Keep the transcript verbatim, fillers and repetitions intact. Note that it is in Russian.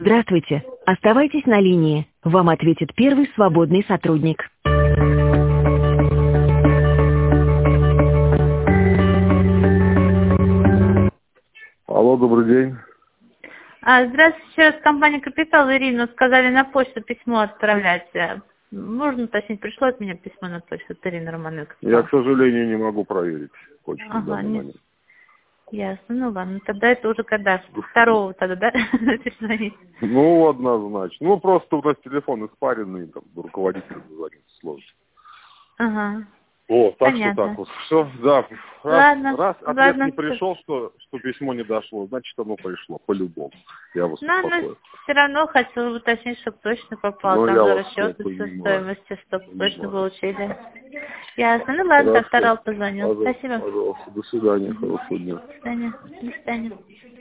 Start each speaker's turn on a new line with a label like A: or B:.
A: Здравствуйте. Оставайтесь на линии. Вам ответит первый свободный сотрудник.
B: Алло, добрый день.
C: А, здравствуйте, еще раз компания «Капитал», Ирину, сказали на почту письмо отправлять. Можно уточнить, пришло от меня письмо на почту от Ирины Романовой?
B: Я, к сожалению, не могу проверить почту в
C: Ага,
B: данный
C: не...
B: момент.
C: Ясно, ну ладно, тогда это уже когда? Второго тогда, да? Перезвонить.
B: Ну, однозначно. Ну, просто у нас телефон испаренный, там, руководитель звонит сложно.
C: Ага.
B: Вот, так
C: Понятно.
B: что так вот. Все, да. Раз,
C: Ладно,
B: раз ответ
C: ладно.
B: не пришел, что, что письмо не дошло, значит, оно пришло, по-любому. Я вас
C: Ну,
B: успокою.
C: но все равно хотела уточнить, чтобы точно попало.
B: Ну,
C: Там
B: я
C: же
B: вас
C: расчеты со
B: понимаю.
C: стоимостью, чтобы
B: Понимаю.
C: точно получили. Ясно. Ну ладно, так
B: Хорошо.
C: второй позвонил.
B: Пожалуйста,
C: Спасибо.
B: пожалуйста. До свидания. Хорошего дня.
C: До свидания. До свидания.